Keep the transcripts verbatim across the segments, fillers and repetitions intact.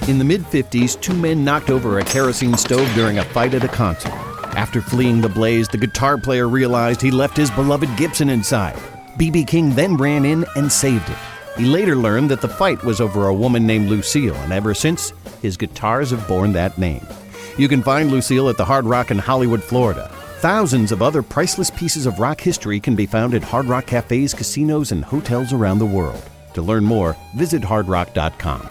In the mid-fifties, two men knocked over a kerosene stove during a fight at a concert. After fleeing the blaze, the guitar player realized he left his beloved Gibson inside. B B King then ran in and saved it. He later learned that the fight was over a woman named Lucille, and ever since, his guitars have borne that name. You can find Lucille at the Hard Rock in Hollywood, Florida. Thousands of other priceless pieces of rock history can be found at Hard Rock cafes, casinos, and hotels around the world. To learn more, visit hard rock dot com.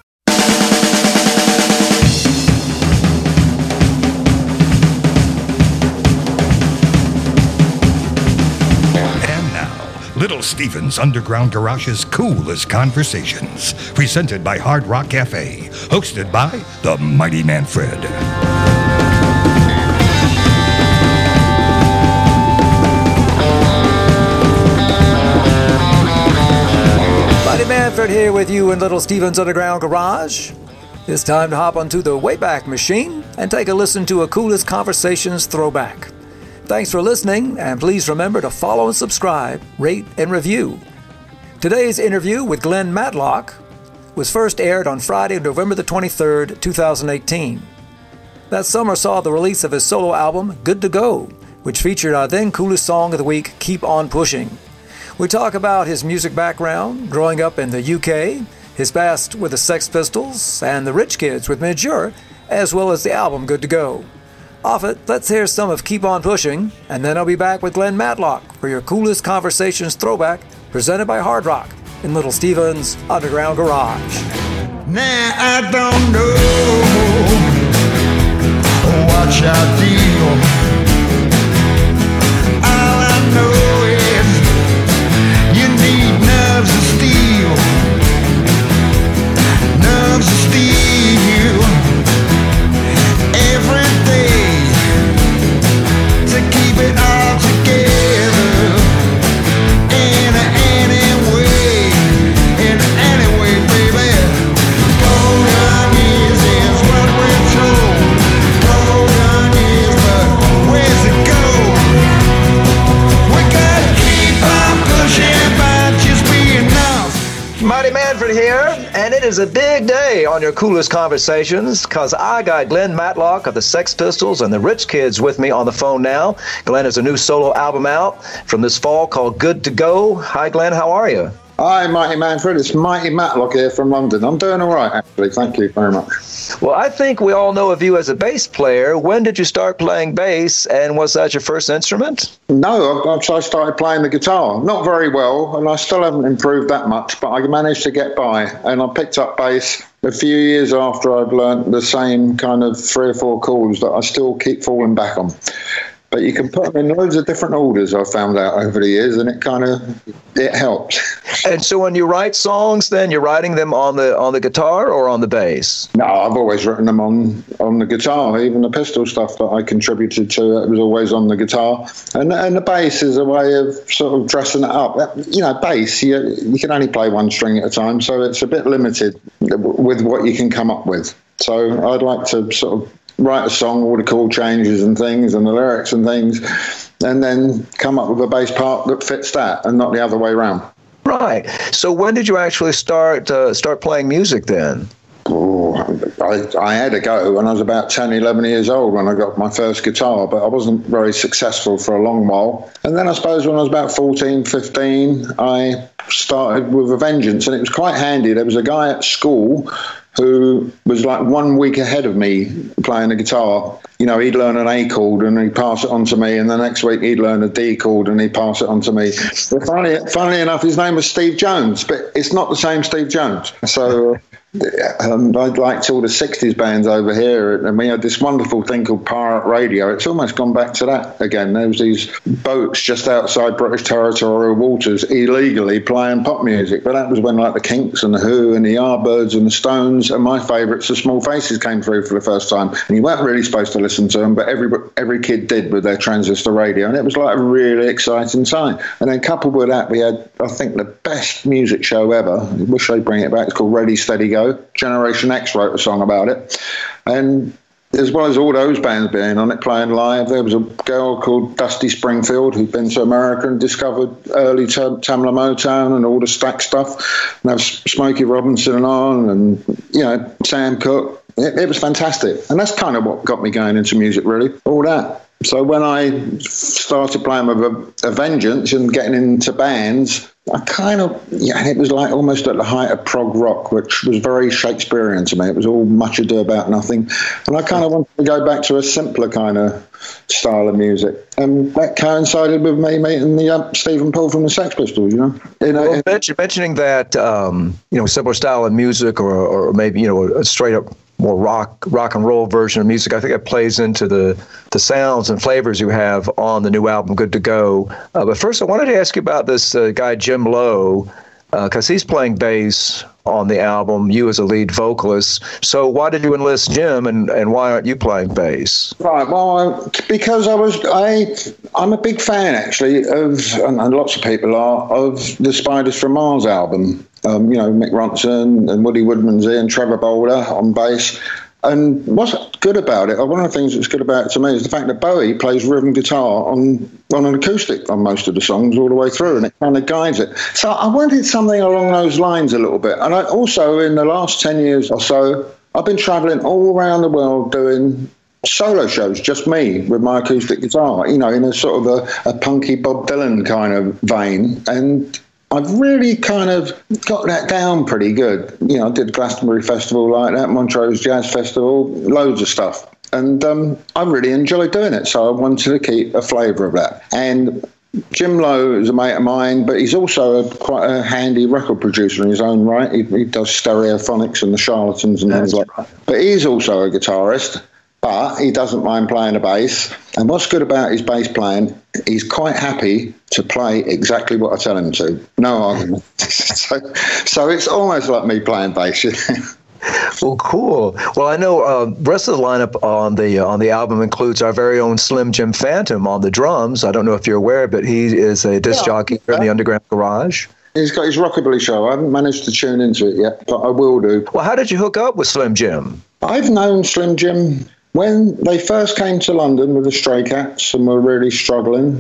Little Steven's Underground Garage's Coolest Conversations, presented by Hard Rock Cafe, hosted by the Mighty Manfred. Mighty Manfred here with you in Little Steven's Underground Garage. It's time to hop onto the Wayback Machine and take a listen to a Coolest Conversations throwback. Thanks for listening, and please remember to follow and subscribe, rate, and review. Today's interview with Glenn Matlock was first aired on Friday, November the twenty-third, twenty eighteen. That summer saw the release of his solo album, Good to Go, which featured our then coolest song of the week, Keep On Pushing. We talk about his music background, growing up in the U K, his past with the Sex Pistols, and the Rich Kids with Midge Ure, as well as the album Good to Go. Off it, let's hear some of Keep On Pushing, and then I'll be back with Glenn Matlock for your Coolest Conversations throwback, presented by Hard Rock in Little Steven's Underground Garage. Now I don't know what I feel. All I know is you need nerves of steel, nerves of steel, every day. To keep it all together in any way, in any way, baby. Golden years is what we're told. Golden years, but where's it go? We gotta keep on pushing by just being enough. Mighty Manfred here, and it is a big day on your Coolest Conversations because I got Glenn Matlock of the Sex Pistols and the Rich Kids with me on the phone now. Glenn has a new solo album out from this fall called Good to Go. Hi, Glenn. How are you? Hi, Mighty Manfred. It's Mighty Matlock here from London. I'm doing all right, actually. Thank you very much. Well, I think we all know of you as a bass player. When did you start playing bass, and was that your first instrument? No, I, I started playing the guitar. Not very well, and I still haven't improved that much, but I managed to get by, and I picked up bass a few years after I'd learnt the same kind of three or four chords that I still keep falling back on. But you can put them in loads of different orders, I've found out over the years, and it kind of, it helps. And so when you write songs, then you're writing them on the on the guitar or on the bass? No, I've always written them on, on the guitar. Even the Pistol stuff that I contributed to, it was always on the guitar. And and the bass is a way of sort of dressing it up. You know, bass, you, you can only play one string at a time, so it's a bit limited with what you can come up with. So I'd like to sort of write a song, all the chord changes and things and the lyrics and things, and then come up with a bass part that fits that and not the other way around. Right. So when did you actually start uh, start playing music then? Oh, I, I had a go when I was about ten, eleven years old when I got my first guitar, but I wasn't very successful for a long while. And then I suppose when I was about fourteen, fifteen, I started with a vengeance, and it was quite handy. There was a guy at school who was like one week ahead of me playing the guitar. You know, he'd learn an A chord and he'd pass it on to me, and the next week he'd learn a D chord and he'd pass it on to me. But funny, funnily enough, his name was Steve Jones, but it's not the same Steve Jones. So um, I liked all the sixties bands over here, and we had this wonderful thing called Pirate Radio. It's almost gone back to that again. There was these boats just outside British territorial waters illegally playing pop music, but that was when like the Kinks and the Who and the Yardbirds and the Stones and my favourites, the Small Faces, came through for the first time. And you weren't really supposed to listen to them, but every every kid did with their transistor radio, and it was like a really exciting time. And then coupled with that, we had, I think, the best music show ever. I wish they'd bring it back. It's called Ready, Steady, Go. Generation X wrote a song about it, and as well as all those bands being on it, playing live, there was a girl called Dusty Springfield who'd been to America and discovered early Tam- Tamla Motown and all the Stax stuff. And there was Smokey Robinson on, and, you know, Sam Cooke. It, it was fantastic. And that's kind of what got me going into music, really, all that. So when I started playing with a, a Vengeance and getting into bands, I kind of, yeah, it was like almost at the height of prog rock, which was very Shakespearean to me. It was all much ado about nothing. And I kind of wanted to go back to a simpler kind of style of music. And that coincided with me meeting the uh, Stephen Paul from the Sex Pistols, you know. In a, well, in, mention, mentioning that, um, you know, simpler style of music, or, or maybe, you know, a straight up more rock rock and roll version of music, I think it plays into the, the sounds and flavors you have on the new album, Good to Go. Uh, but first, I wanted to ask you about this uh, guy, Jim Lowe, because uh, he's playing bass on the album, you as a lead vocalist. So why did you enlist Jim, and, and why aren't you playing bass? Right, well, because I was, I, I'm a big fan, actually, of, and, and lots of people are, of the Spiders from Mars album. Um, you know, Mick Ronson and Woody Woodman's in, Trevor Boulder on bass. And what's good about it, or one of the things that's good about it to me, is the fact that Bowie plays rhythm guitar on, on an acoustic on most of the songs all the way through, and it kind of guides it. So I wanted something along those lines a little bit. And I also, in the last ten years or so, I've been travelling all around the world doing solo shows, just me with my acoustic guitar, you know, in a sort of a, a punky Bob Dylan kind of vein. And I've really kind of got that down pretty good. You know, I did Glastonbury Festival like that, Montrose Jazz Festival, loads of stuff. And um, I really enjoy doing it, so I wanted to keep a flavour of that. And Jim Lowe is a mate of mine, but he's also a, quite a handy record producer in his own right. He, he does Stereophonics and the Charlatans and things like that. But he's also a guitarist, but he doesn't mind playing a bass. And what's good about his bass playing, he's quite happy to play exactly what I tell him to. No argument. so, so it's almost like me playing bass. Well, cool. Well, I know uh, the rest of the lineup on the uh, on the album includes our very own Slim Jim Phantom on the drums. I don't know if you're aware, but he is a disc yeah, jockey here in the Underground Garage. He's got his Rockabilly show. I haven't managed to tune into it yet, but I will do. Well, how did you hook up with Slim Jim? I've known Slim Jim when they first came to London with the Stray Cats and were really struggling.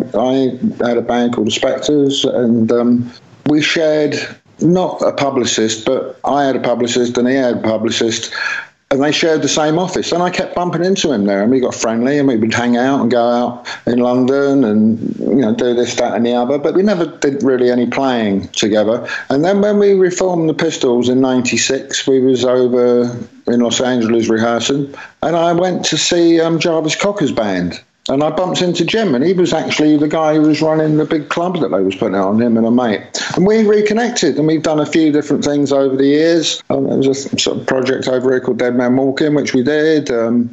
I had a band called the Spectres, and um, we shared not a publicist, but I had a publicist and he had a publicist, and they shared the same office. And I kept bumping into him there, and we got friendly, and we would hang out and go out in London and, you know, do this, that, and the other. But we never did really any playing together. And then when we reformed the Pistols in ninety-six, we was over in Los Angeles rehearsing, and I went to see um, Jarvis Cocker's band. And I bumped into Jim, and he was actually the guy who was running the big club that they was putting out on, him and a mate. And we reconnected, and we've done a few different things over the years. Um, there was a sort of project over here called Dead Man Walking, which we did, um,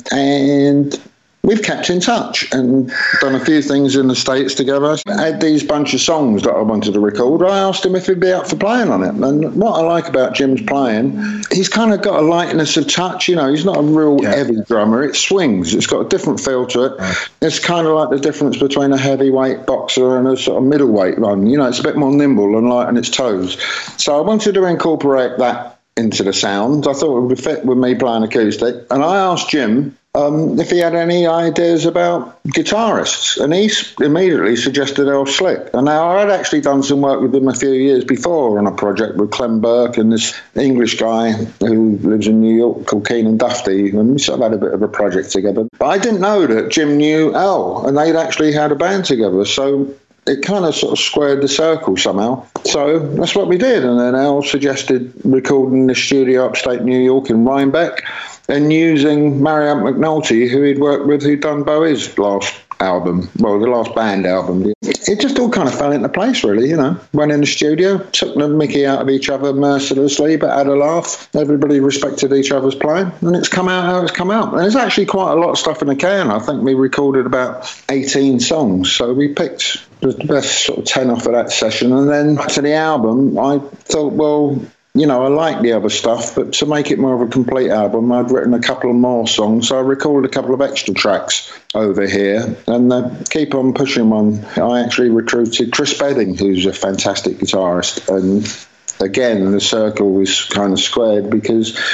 and we've kept in touch and done a few things in the States together. I had these bunch of songs that I wanted to record. I asked him if he'd be up for playing on it. And what I like about Jim's playing, he's kind of got a lightness of touch. You know, he's not a real yeah. heavy drummer. It swings. It's got a different feel to it. Right. It's kind of like the difference between a heavyweight boxer and a sort of middleweight one. You know, it's a bit more nimble and light on its toes. So I wanted to incorporate that into the sound. I thought it would fit with me playing acoustic. And I asked Jim Um, if he had any ideas about guitarists, and he immediately suggested Earl Slick. And now I had actually done some work with him a few years before on a project with Clem Burke and this English guy who lives in New York called Keenan Dufty, and we sort of had a bit of a project together. But I didn't know that Jim knew Earl, and they'd actually had a band together, so it kind of sort of squared the circle somehow. So that's what we did, and then Earl suggested recording in the studio upstate New York in Rhinebeck, and using Marriott McNulty, who he'd worked with, who'd done Bowie's last album, well, the last band album. It just all kind of fell into place, really, you know. Went in the studio, took the mickey out of each other mercilessly, but had a laugh. Everybody respected each other's playing, and it's come out how it's come out. And there's actually quite a lot of stuff in the can. I think we recorded about eighteen songs, so we picked the best sort of ten off of that session. And then to the album, I thought, well, you know, I like the other stuff, but to make it more of a complete album, I'd written a couple of more songs, so I recorded a couple of extra tracks over here, and uh, keep on pushing one. I actually recruited Chris Bedding, who's a fantastic guitarist, and again, the circle was kind of squared because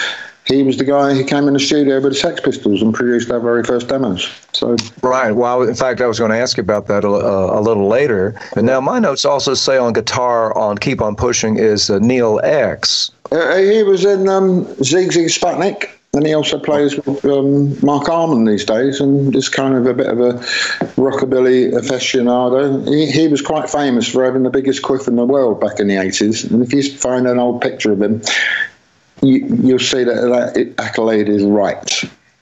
he was the guy who came in the studio with the Sex Pistols and produced our very first demos. So Right. Well, in fact, I was going to ask you about that a, a, a little later. And now my notes also say on guitar on Keep On Pushing is uh, Neil X. uh, he was in um, Zig Zig Sputnik. And he also plays with um, Mark Arman these days, and is kind of a bit of a rockabilly aficionado. He, he was quite famous for having the biggest quiff in the world back in the eighties. And if you find an old picture of him, you, you'll see that that accolade is right.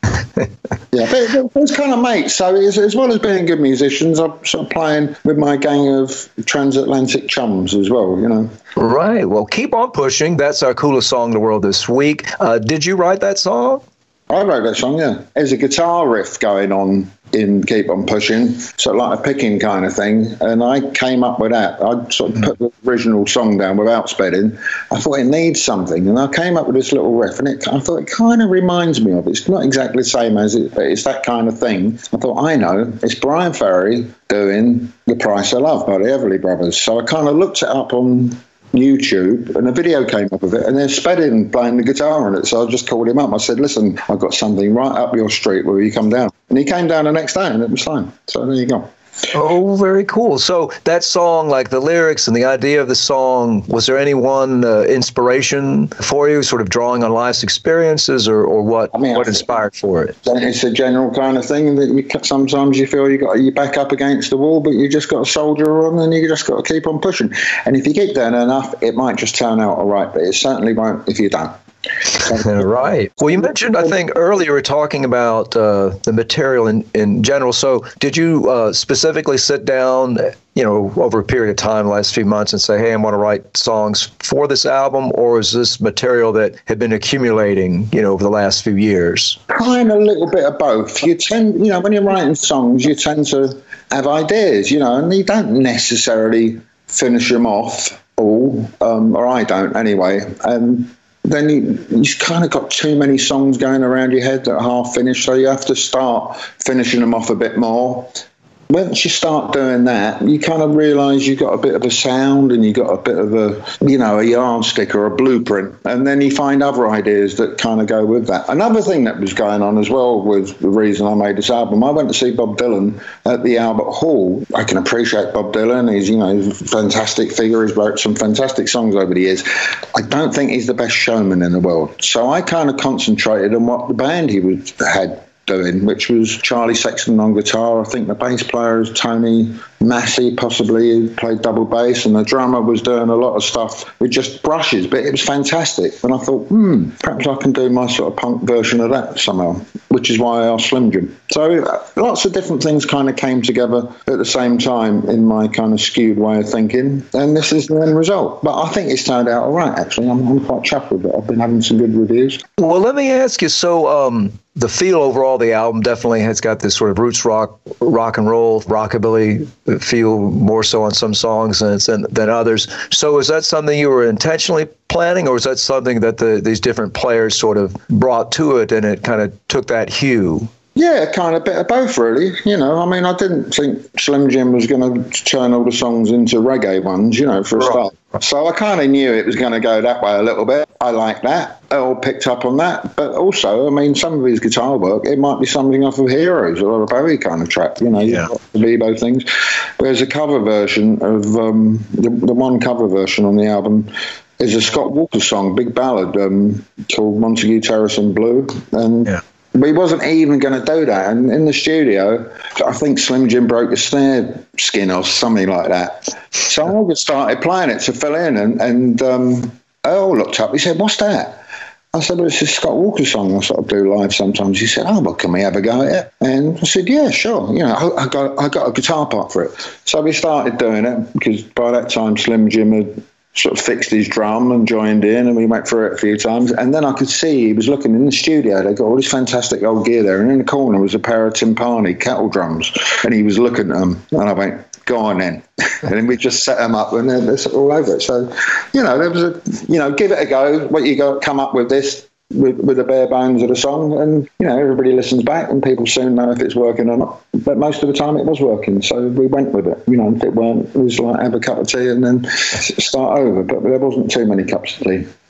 Yeah, but it's kind of mates. So as, as well as being good musicians, I'm sort of playing with my gang of transatlantic chums as well, you know. Right. Well, Keep On Pushing. That's our coolest song in the world this week. Uh, did you write that song? I wrote that song, yeah. There's a guitar riff going on in Keep On Pushing, sort of like a picking kind of thing, and I came up with that. I sort of put the original song down without spelling. I thought it needs something, and I came up with this little riff, and it, I thought it kind of reminds me of it. It's not exactly the same as it, but it's that kind of thing. I thought, I know, it's Brian Ferry doing The Price of Love by the Everly Brothers. So I kind of looked it up on YouTube, and a video came up of it, and there's Spedding playing the guitar on it. So I just called him up. I said, listen, I've got something right up your street, where you come down? And he came down the next day, and it was fine. So there you go. Oh, very cool. So that song, like the lyrics and the idea of the song, was there any one uh, inspiration for you, sort of drawing on life's experiences, or, or what, I mean, what inspired for it? It's a general kind of thing that you, sometimes you feel you got your back up against the wall, but you just got to soldier on, and you just got to keep on pushing. And if you keep doing enough, it might just turn out all right, but it certainly won't if you don't. Right. Well, you mentioned, I think, earlier, you were talking about uh, the material in, in general. So did you uh, specifically sit down, you know, over a period of time, the last few months, and say, hey, I want to write songs for this album? Or is this material that had been accumulating, you know, over the last few years? Kind of a little bit of both. You tend, you know, when you're writing songs, you tend to have ideas, you know, and you don't necessarily finish them off all, um, or I don't anyway. Um, then you, you've kind of got too many songs going around your head that are half finished, so you have to start finishing them off a bit more. Once you start doing that, you kind of realise you've got a bit of a sound, and you've got a bit of a, you know, a yardstick or a blueprint, and then you find other ideas that kind of go with that. Another thing that was going on as well was the reason I made this album. I went to see Bob Dylan at the Albert Hall. I can appreciate Bob Dylan. He's, you know, he's a fantastic figure. He's wrote some fantastic songs over the years. I don't think he's the best showman in the world. So I kind of concentrated on what the band he was had doing, which was Charlie Sexton on guitar. I think the bass player is Tony Massey, possibly, who played double bass, and the drummer was doing a lot of stuff with just brushes, but it was fantastic. And I thought, hmm, perhaps I can do my sort of punk version of that somehow, which is why I asked Slim Jim. So uh, lots of different things kind of came together at the same time in my kind of skewed way of thinking, and this is the end result. But I think it's turned out all right, actually. I'm, I'm quite chuffed with it. I've been having some good reviews. Well, let me ask you, so um, the feel overall, the album definitely has got this sort of roots rock, rock and roll, rockabilly feel, more so on some songs than, than others. So is that something you were intentionally planning, or is that something that the, these different players sort of brought to it, and it kind of took that hue? Yeah, kind of a bit of both, really. You know, I mean, I didn't think Slim Jim was going to turn all the songs into reggae ones, you know, for a start. So I kind of knew it was going to go that way a little bit. I like that. I all picked up on that. But also, I mean, some of his guitar work, it might be something off of Heroes or a Bowie kind of track, you know, yeah. the Bebo things. There's a cover version of, um, the, the one cover version on the album is a Scott Walker song, big ballad, um, called Montague Terrace in Blue. And yeah. We wasn't even going to do that. And in the studio, I think Slim Jim broke the snare skin or something like that. So I just started playing it to fill in. And, and um, Earl looked up. He said, what's that? I said, well, it's a Scott Walker song I sort of do live sometimes. He said, oh, well, can we have a go at it? And I said, yeah, sure. You know, I, I got I got a guitar part for it. So we started doing it, because by that time Slim Jim had sort of fixed his drum and joined in, and we went through it a few times. And then I could see he was looking in the studio. They got all this fantastic old gear there, and in the corner was a pair of timpani kettle drums, and he was looking at them, and I went, go on then. And then we just set them up, and then it's all over it. So, you know, there was a, you know, give it a go. What you got, come up with this, with, with the bare bones of the song, and, you know, everybody listens back, and people soon know if it's working or not. But most of the time it was working, so we went with it. You know, if it weren't, it was like have a cup of tea and then start over. But there wasn't too many cups of tea.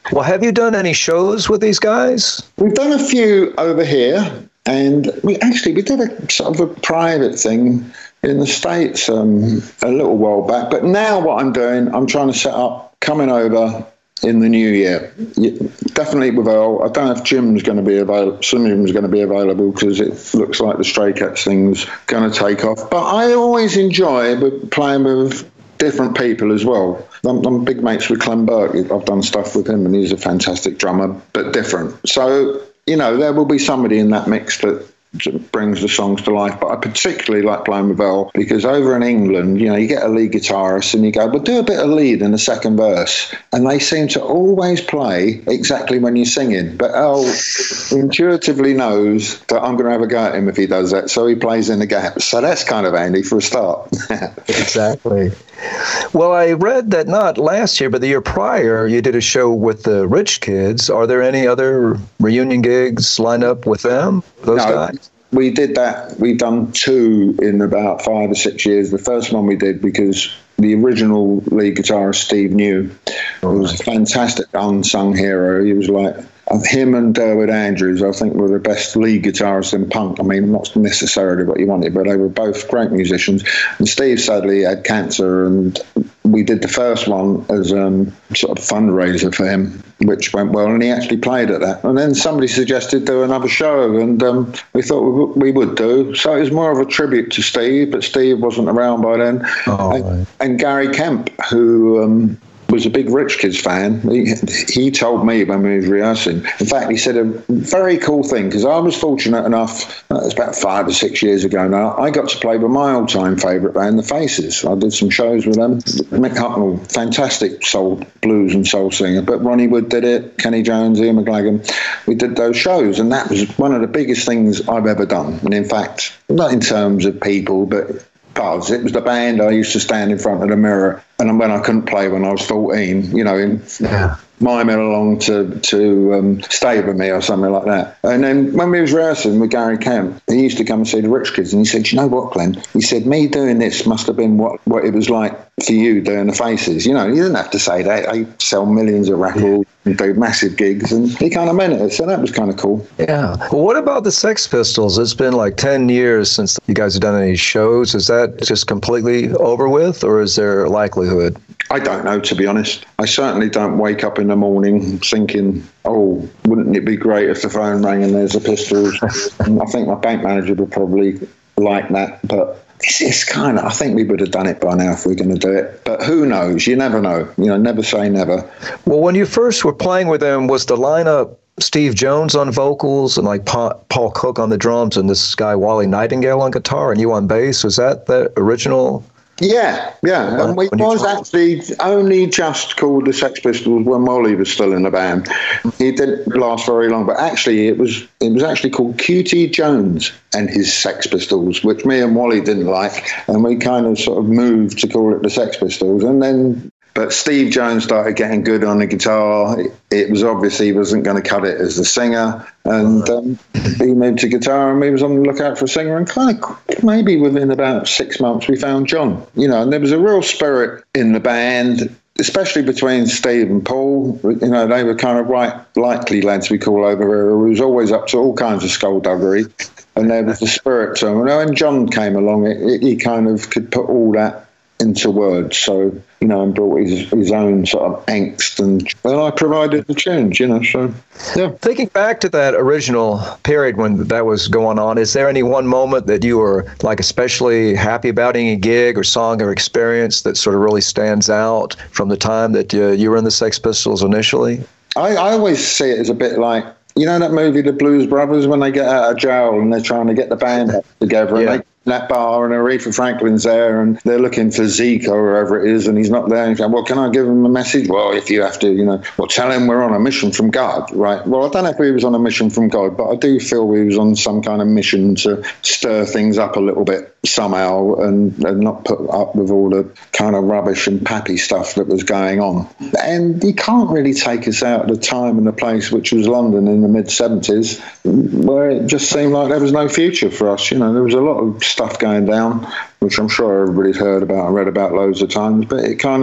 Well, have you done any shows with these guys? We've done a few over here, and we actually we did a sort of a private thing in the States um, a little while back. But now what I'm doing, I'm trying to set up coming over in the new year. Definitely with Earl. I don't know if Jim's going to be available. Some Jim's going to be available because it looks like the Stray Cats thing's going to take off. But I always enjoy playing with different people as well. I'm, I'm big mates with Clem Burke. I've done stuff with him, and he's a fantastic drummer, but different. So, you know, there will be somebody in that mix that brings the songs to life. But I particularly like playing with Earl because over in England, you know, you get a lead guitarist and you go, well, do a bit of lead in the second verse. And they seem to always play exactly when you're singing. But Earl intuitively knows that I'm going to have a go at him if he does that. So he plays in the gaps. So that's kind of handy for a start. Exactly. Well, I read that not last year, but the year prior, you did a show with the Rich Kids. Are there any other reunion gigs lined up with them, those no, guys? We did that. We've done two in about five or six years. The first one we did because the original lead guitarist, Steve New, was a fantastic unsung hero. He was like, him and Derwin Andrews, I think, were the best lead guitarists in punk. I mean, not necessarily what you wanted, but they were both great musicians. And Steve sadly had cancer, and we did the first one as a um, sort of fundraiser for him, which went well, and he actually played at that. And then somebody suggested do another show, and um, we thought we, w- we would do. So it was more of a tribute to Steve, but Steve wasn't around by then. Oh, and, right. and Gary Kemp, who... Um, was a big Rich Kids fan. He, he told me when we were rehearsing. In fact, he said a very cool thing, because I was fortunate enough, uh, it's about five or six years ago now, I got to play with my old-time favourite band, The Faces. I did some shows with them. Mick Hucknall, fantastic soul, blues and soul singer, but Ronnie Wood did it, Kenny Jones, Ian McLagan. We did those shows, and that was one of the biggest things I've ever done. And in fact, not in terms of people, but Buzz. It was the band I used to stand in front of the mirror, and when I couldn't play when I was fourteen, you know, in, yeah. miming along to to um, Stay With Me or something like that. And then when we was rehearsing with Gary Kemp, he used to come and see the Rich Kids, and he said, you know what, Glenn? He said, me doing this must have been what, what it was like for you doing the Faces. You know, you didn't have to say that. They sell millions of records and do massive gigs, and he kind of meant it. So that was kind of cool. Yeah. Well, what about the Sex Pistols? It's been like ten years since you guys have done any shows. Is that just completely over with, or is there a likelihood? I don't know, to be honest. I certainly don't wake up in the morning thinking, oh, wouldn't it be great if the phone rang and there's a Pistols? I think my bank manager would probably like that, but it's, it's kind of, I think we would have done it by now if we we're going to do it. But who knows? You never know. You know, never say never. Well, when you first were playing with them, was the lineup Steve Jones on vocals and like pa- Paul Cook on the drums and this guy Wally Nightingale on guitar and you on bass? Was that the original? Yeah, yeah. And we was actually only just called the Sex Pistols when Wally was still in the band. He didn't last very long, but actually it was it was actually called Q T Jones and his Sex Pistols, which me and Wally didn't like, and we kind of sort of moved to call it the Sex Pistols. And then, but Steve Jones started getting good on the guitar. It, it was obvious he wasn't going to cut it as the singer, and um, he moved to guitar, and we was on the lookout for a singer. And kind of maybe within about six months, we found John. You know, and there was a real spirit in the band, especially between Steve and Paul. You know, they were kind of right, likely lads we call over here, who was always up to all kinds of skullduggery, and there was the spirit to him. And when John came along, it, it, he kind of could put all that into words, so you know, and brought his, his own sort of angst, and well, I provided the tunes, you know. So yeah. Thinking back to that original period when that was going on, is there any one moment that you were like especially happy about, any gig or song or experience that sort of really stands out from the time that uh, you were in the Sex Pistols initially? I, I always see it as a bit like, you know, that movie The Blues Brothers, when they get out of jail and they're trying to get the band back together, yeah. and they that bar and Aretha Franklin's there and they're looking for Zeke or wherever it is and he's not there. And he's like, well, can I give him a message? Well, if you have to, you know, well, tell him we're on a mission from God, right? Well, I don't know if he was on a mission from God, but I do feel he was on some kind of mission to stir things up a little bit somehow and, and not put up with all the kind of rubbish and pappy stuff that was going on. And he can't really take us out of the time and the place, which was London in the mid-seventies, where it just seemed like there was no future for us. You know, there was a lot of stuff going down, which I'm sure everybody's heard about and read about loads of times, but it kind of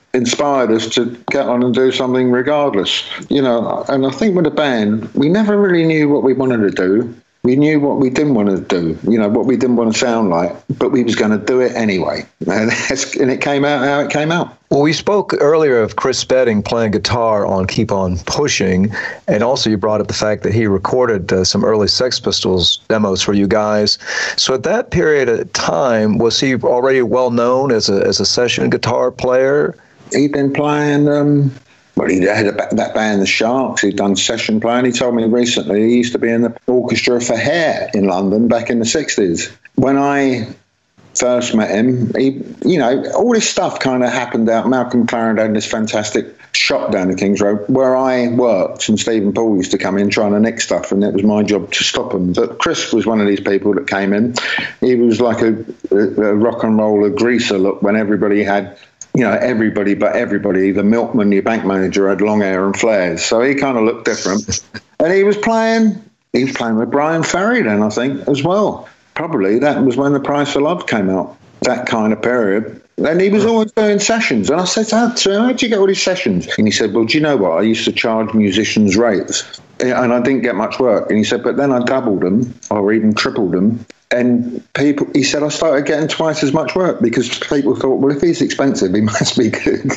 inspired us to get on and do something regardless. You know, and I think with the band, we never really knew what we wanted to do. We knew what we didn't want to do, you know, what we didn't want to sound like, but we was going to do it anyway. And, and it came out how it came out. Well, we spoke earlier of Chris Spedding playing guitar on Keep On Pushing, and also you brought up the fact that he recorded uh, some early Sex Pistols demos for you guys. So at that period of time, was he already well known as a as a session guitar player? He'd been playing... Um, Well, he had a, that band, The Sharks. He'd done session playing. He told me recently he used to be in the orchestra for Hair in London back in the sixties. When I first met him, he, you know, all this stuff kind of happened out. Malcolm McLaren had this fantastic shop down the King's Road where I worked, and Stephen Paul used to come in trying to nick stuff, and it was my job to stop him. But Chris was one of these people that came in. He was like a, a, a rock and roller greaser look when everybody had... You know, everybody but everybody, the milkman, your bank manager, had long hair and flares. So he kind of looked different. And he was playing, he was playing with Brian Ferry then, I think, as well. Probably that was when The Price of Love came out, that kind of period. And he was always doing sessions. And I said, how, so how do you get all these sessions? And he said, well, do you know what? I used to charge musicians rates. And I didn't get much work. And he said, but then I doubled them or even tripled them. And people, he said, I started getting twice as much work because people thought, well, if he's expensive, he must be good.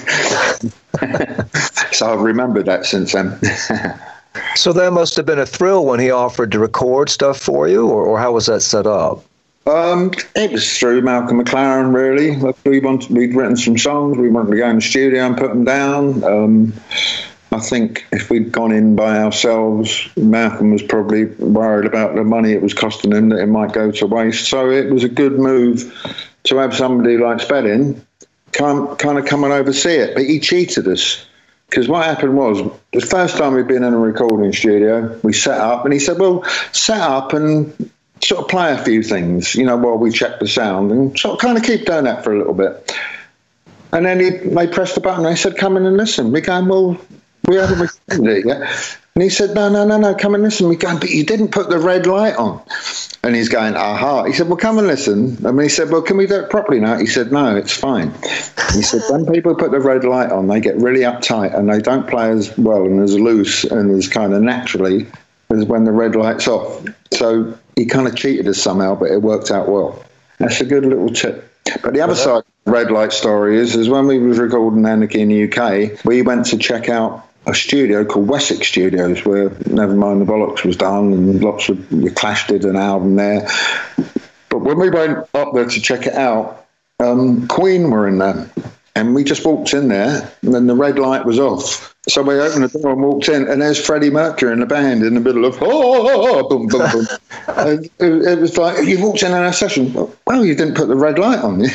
So I've remembered that since then. So that must have been a thrill when he offered to record stuff for you, or, or how was that set up? Um, it was through Malcolm McLaren, really. We wanted, we'd written some songs. We wanted to go in the studio and put them down. Um, I think if we'd gone in by ourselves, Malcolm was probably worried about the money it was costing him, that it might go to waste. So it was a good move to have somebody like Spedding kind, kind of come and oversee it. But he cheated us, because what happened was, the first time we'd been in a recording studio, we set up, and he said, well, set up and sort of play a few things, you know, while we check the sound, and sort of kind of keep doing that for a little bit. And then he, they pressed the button, and they said, come in and listen. We're going, well... We haven't recorded it yet. And he said, no, no, no, no, come and listen. We go, but you didn't put the red light on. And he's going, aha. He said, well, come and listen. And he said, well, can we do it properly now? He said, no, it's fine. He said, when people put the red light on, they get really uptight and they don't play as well and as loose and as kind of naturally as when the red light's off. So he kind of cheated us somehow, but it worked out well. That's a good little tip. But the other side of the red light story is, is when we was recording Anarchy in the U K, we went to check out a studio called Wessex Studios, where Nevermind the Bollocks was done, and lots of the Clash did an album there. But when we went up there to check it out, um, Queen were in there, and we just walked in there, and then the red light was off. So we opened the door and walked in, and there's Freddie Mercury in the band in the middle of, oh, oh, oh, boom, boom, boom. And it, it was like, you walked in on our session, well, you didn't put the red light on.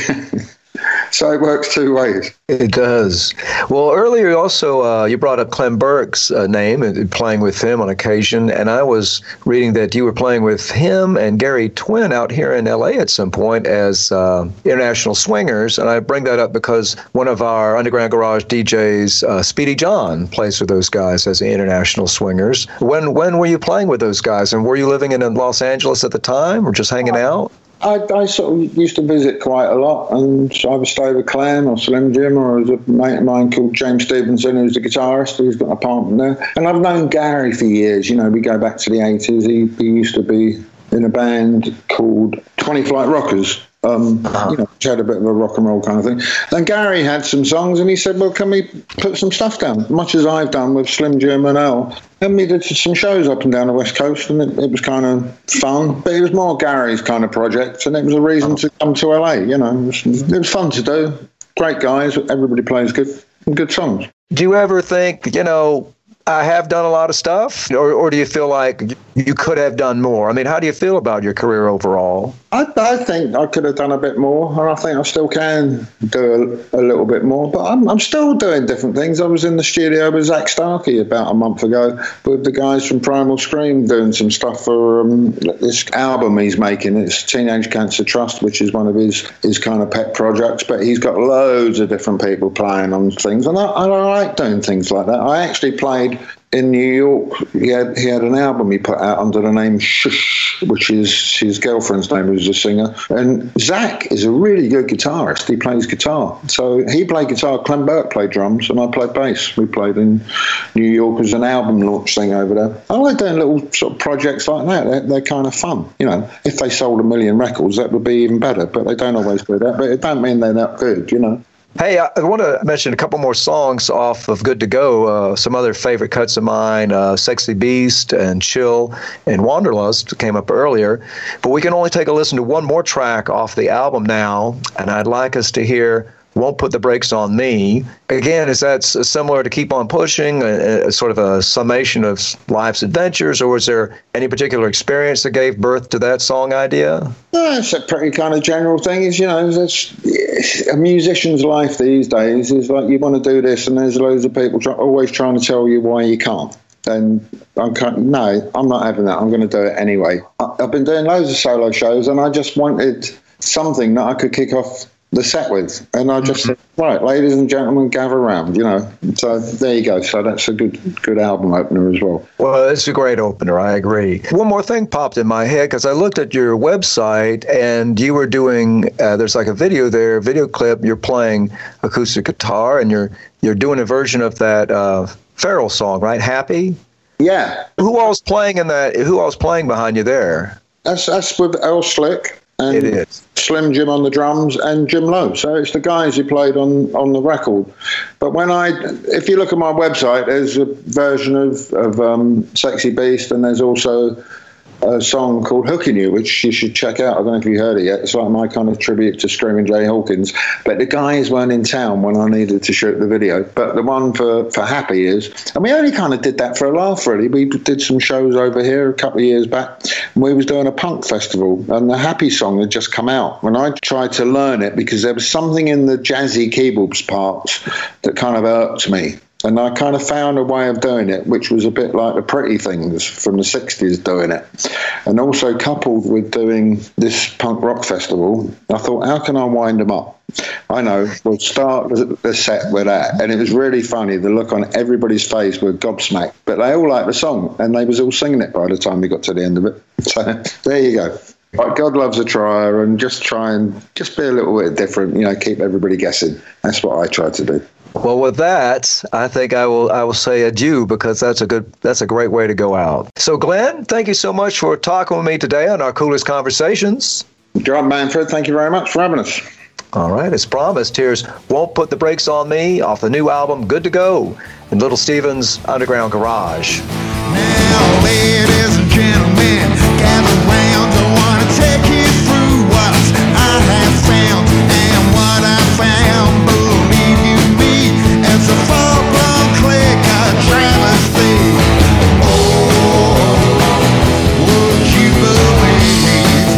So it works two ways. It does. Well, earlier also uh, you brought up Clem Burke's uh, name and playing with him on occasion, and I was reading that you were playing with him and Gary Twin out here in L A at some point as uh, International Swingers, and I bring that up because one of our Underground Garage D Js, uh, Speedy John, plays with those guys as the International Swingers. When when were you playing with those guys, and were you living in Los Angeles at the time or just hanging out? I, I sort of used to visit quite a lot, and I would stay with Clem or Slim Jim, or there's a mate of mine called James Stevenson, who's the guitarist, who's got an apartment there. And I've known Gary for years. You know, we go back to the eighties. He, he used to be in a band called twenty Flight Rockers, um, uh-huh. you know, which had a bit of a rock and roll kind of thing. And Gary had some songs, and he said, well, can we put some stuff down, much as I've done with Slim Jim and Al. And we did some shows up and down the West Coast, and it, it was kind of fun. But it was more Gary's kind of project, and it was a reason to come to L A, you know. It was, it was fun to do. Great guys. Everybody plays good, good songs. Do you ever think, you know, I have done a lot of stuff, or, or do you feel like you could have done more? I mean, how do you feel about your career overall? I, I think I could have done a bit more, and I think I still can do a, a little bit more, but I'm, I'm still doing different things. I was in the studio with Zach Starkey about a month ago with the guys from Primal Scream doing some stuff for um, this album he's making. It's Teenage Cancer Trust, which is one of his, his kind of pet projects, but he's got loads of different people playing on things, and I, and I like doing things like that. I actually played in New York, he had, he had an album he put out under the name Shush, which is his girlfriend's name, who's a singer. And Zach is a really good guitarist. He plays guitar. So he played guitar, Clem Burke played drums, and I played bass. We played in New York as an album launch thing over there. I like doing little sort of projects like that. They're, they're kind of fun. You know, if they sold a million records, that would be even better. But they don't always do that. But it don't mean they're not good, you know. Hey, I want to mention a couple more songs off of Good to Go. Uh, some other favorite cuts of mine, uh, Sexy Beast and Chill and Wanderlust came up earlier. But we can only take a listen to one more track off the album now, and I'd like us to hear Won't Put the Brakes on Me. Again, is that similar to Keep On Pushing, a, a sort of a summation of life's adventures, or was there any particular experience that gave birth to that song idea? Yeah, it's a pretty kind of general thing. Is, you know, that's, a musician's life these days is like you want to do this, and there's loads of people try, always trying to tell you why you can't. And I'm kind of, no, I'm not having that. I'm going to do it anyway. I, I've been doing loads of solo shows, and I just wanted something that I could kick off the set with, and I just said, right, ladies and gentlemen, gather round, you know. So there you go. So that's a good good album opener as well. Well, it's a great opener, I agree. One more thing popped in my head, because I looked at your website, and you were doing, uh, there's like a video there, a video clip, you're playing acoustic guitar, and you're you're doing a version of that uh, Pharrell song, right, Happy? Yeah. Who all was playing in that, who all was playing behind you there? That's, that's with Earl Slick. And it is. Slim Jim on the drums and Jim Lowe. So it's the guys who played on, on the record. But when I, if you look at my website, there's a version of, of um, Sexy Beast, and there's also a song called Hooking You, which you should check out. I don't know if you heard it yet. It's like my kind of tribute to Screaming Jay Hawkins. But the guys weren't in town when I needed to shoot the video. But the one for, for Happy is, and we only kind of did that for a laugh, really. We did some shows over here a couple of years back, and we was doing a punk festival, and the Happy song had just come out. When I tried to learn it, because there was something in the jazzy keyboards parts that kind of irked me. And I kind of found a way of doing it, which was a bit like the Pretty Things from the sixties doing it. And also coupled with doing this punk rock festival, I thought, how can I wind them up? I know, we'll start the set with that. And it was really funny. The look on everybody's face was gobsmacked. But they all liked the song, and they was all singing it by the time we got to the end of it. So there you go. But God loves a trier, and just try and just be a little bit different, you know, keep everybody guessing. That's what I try to do. Well, with that, I think I will I will say adieu, because that's a good that's a great way to go out. So, Glenn, thank you so much for talking with me today on our Coolest Conversations. John Manfred, thank you very much for having us. All right, as promised, here's Won't Put the Brakes on Me off the new album Good to Go in Little Steven's Underground Garage. Now, ladies and gentlemen, gather round. I want to take you through what I have found, and what I found, believe you me, it's a full-blown click of travesty. Oh, would you believe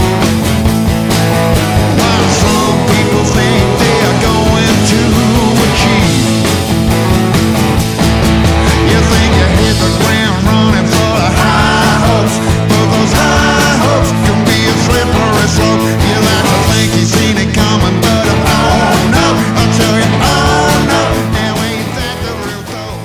what some people think they are going to achieve? You think you hit the ground running for the high hopes, but those high hopes can be a slippery slope. You like to think you've seen it coming, but oh no, I'll tell you, oh no, now ain't that the real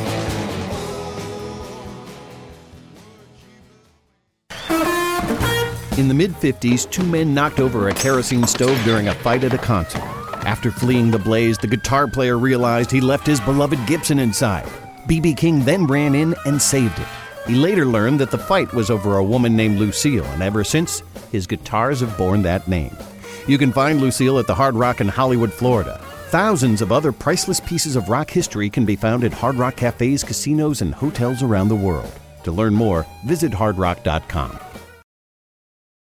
dope? In the mid-fifties, two men knocked over a kerosene stove during a fight at a concert. After fleeing the blaze, the guitar player realized he left his beloved Gibson inside. B B King then ran in and saved it. He later learned that the fight was over a woman named Lucille, and ever since, his guitars have borne that name. You can find Lucille at the Hard Rock in Hollywood, Florida. Thousands of other priceless pieces of rock history can be found at Hard Rock cafes, casinos, and hotels around the world. To learn more, visit hard rock dot com.